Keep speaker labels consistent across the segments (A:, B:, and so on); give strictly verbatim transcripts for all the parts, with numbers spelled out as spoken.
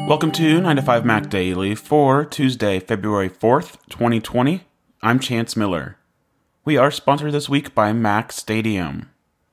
A: Welcome to nine to five Mac Daily for Tuesday, February fourth, twenty twenty. I'm Chance Miller. We are sponsored this week by Mac Stadium.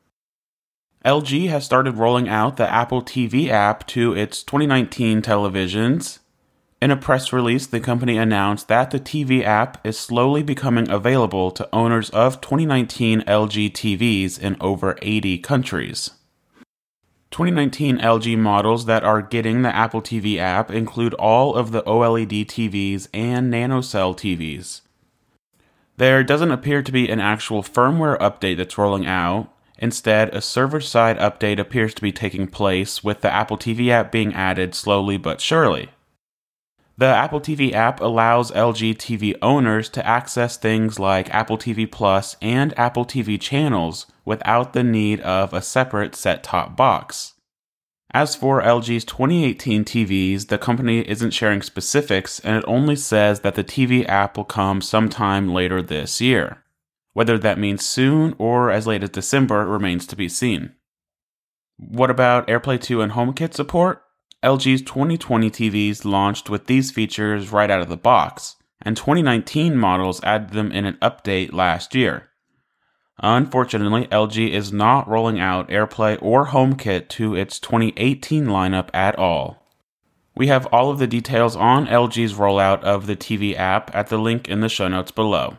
A: L G has started rolling out the Apple T V app to its twenty nineteen televisions. In a press release, the company announced that the T V app is slowly becoming available to owners of twenty nineteen L G T Vs in over eighty countries. twenty nineteen L G models that are getting the Apple T V app include all of the OLED T Vs and NanoCell T Vs. There doesn't appear to be an actual firmware update that's rolling out. Instead, a server-side update appears to be taking place, with the Apple T V app being added slowly but surely. The Apple T V app allows L G T V owners to access things like Apple T V Plus and Apple T V channels without the need of a separate set-top box. As for L G's twenty eighteen T Vs, the company isn't sharing specifics, and it only says that the T V app will come sometime later this year. Whether that means soon or as late as December remains to be seen. What about AirPlay two and HomeKit support? L G's twenty twenty T Vs launched with these features right out of the box, and twenty nineteen models added them in an update last year. Unfortunately, L G is not rolling out AirPlay or HomeKit to its twenty eighteen lineup at all. We have all of the details on L G's rollout of the T V app at the link in the show notes below.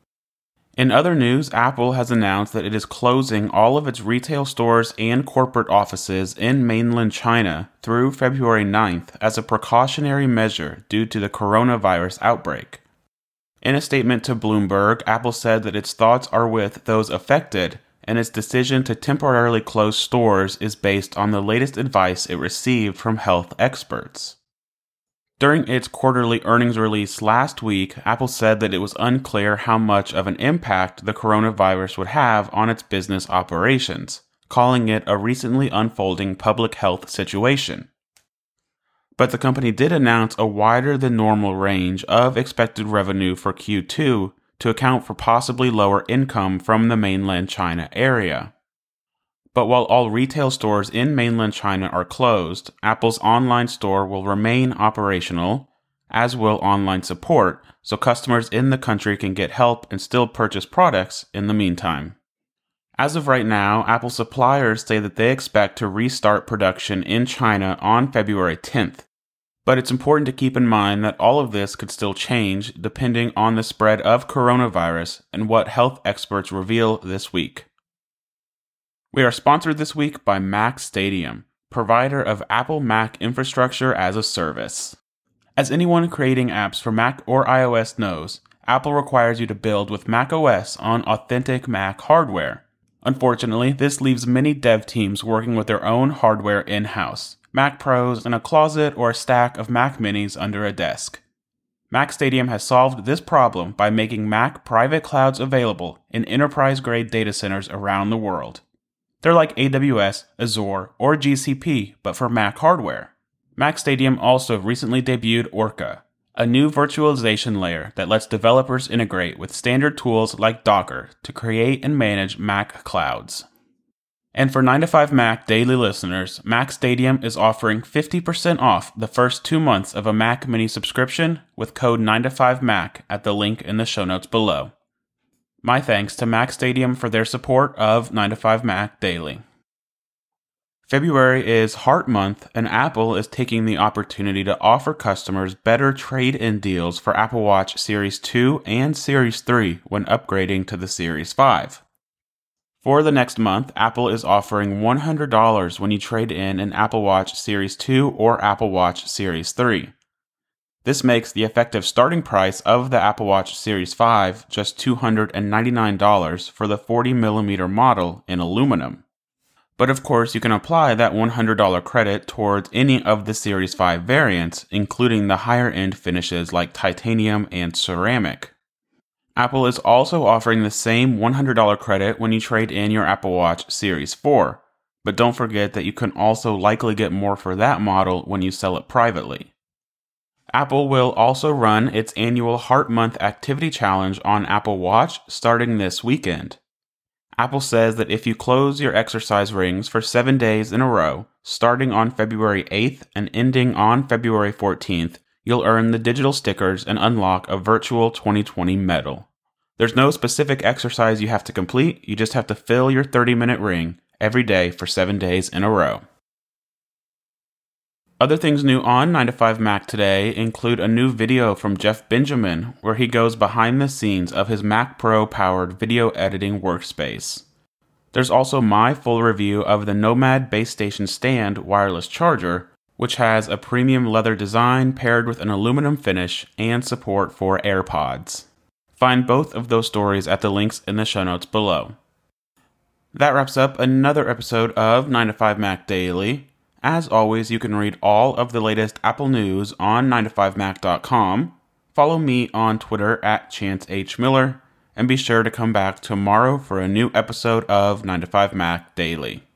A: In other news, Apple has announced that it is closing all of its retail stores and corporate offices in mainland China through February ninth as a precautionary measure due to the coronavirus outbreak. In a statement to Bloomberg, Apple said that its thoughts are with those affected, and its decision to temporarily close stores is based on the latest advice it received from health experts. During its quarterly earnings release last week, Apple said that it was unclear how much of an impact the coronavirus would have on its business operations, calling it a recently unfolding public health situation. But the company did announce a wider than normal range of expected revenue for Q two to account for possibly lower income from the mainland China area. But while all retail stores in mainland China are closed, Apple's online store will remain operational, as will online support, so customers in the country can get help and still purchase products in the meantime. As of right now, Apple suppliers say that they expect to restart production in China on February tenth. But it's important to keep in mind that all of this could still change depending on the spread of coronavirus and what health experts reveal this week. We are sponsored this week by Mac Stadium, provider of Apple Mac infrastructure as a service. As anyone creating apps for Mac or iOS knows, Apple requires you to build with macOS on authentic Mac hardware. Unfortunately, this leaves many dev teams working with their own hardware in-house, Mac Pros in a closet or a stack of Mac Minis under a desk. Mac Stadium has solved this problem by making Mac private clouds available in enterprise-grade data centers around the world. They're like A W S, Azure, or G C P, but for Mac hardware. Mac Stadium also recently debuted Orca, a new virtualization layer that lets developers integrate with standard tools like Docker to create and manage Mac clouds. And for nine to five Mac daily listeners, Mac Stadium is offering fifty percent off the first two months of a Mac Mini subscription with code nine to five Mac at the link in the show notes below. My thanks to Mac Stadium for their support of nine to five Mac Daily. February is Heart Month, and Apple is taking the opportunity to offer customers better trade-in deals for Apple Watch Series two and Series three when upgrading to the Series five. For the next month, Apple is offering one hundred dollars when you trade in an Apple Watch Series two or Apple Watch Series three. This makes the effective starting price of the Apple Watch Series five just two hundred ninety-nine dollars for the forty millimeter model in aluminum. But of course, you can apply that one hundred dollars credit towards any of the Series five variants, including the higher-end finishes like titanium and ceramic. Apple is also offering the same one hundred dollars credit when you trade in your Apple Watch Series four, but don't forget that you can also likely get more for that model when you sell it privately. Apple will also run its annual Heart Month Activity Challenge on Apple Watch starting this weekend. Apple says that if you close your exercise rings for seven days in a row, Starting on February eighth and ending on February fourteenth, you'll earn the digital stickers and unlock a virtual twenty twenty medal. There's no specific exercise you have to complete, you just have to fill your thirty-minute ring every day for seven days in a row. Other things new on nine to five Mac today include a new video from Jeff Benjamin, where he goes behind the scenes of his Mac Pro-powered video editing workspace. There's also my full review of the Nomad Base Station Stand wireless charger, which has a premium leather design paired with an aluminum finish and support for AirPods. Find both of those stories at the links in the show notes below. That wraps up another episode of nine to five Mac Daily. As always, you can read all of the latest Apple news on nine to five mac dot com. Follow me on Twitter at Chance H. Miller, and be sure to come back tomorrow for a new episode of nine to five Mac Daily.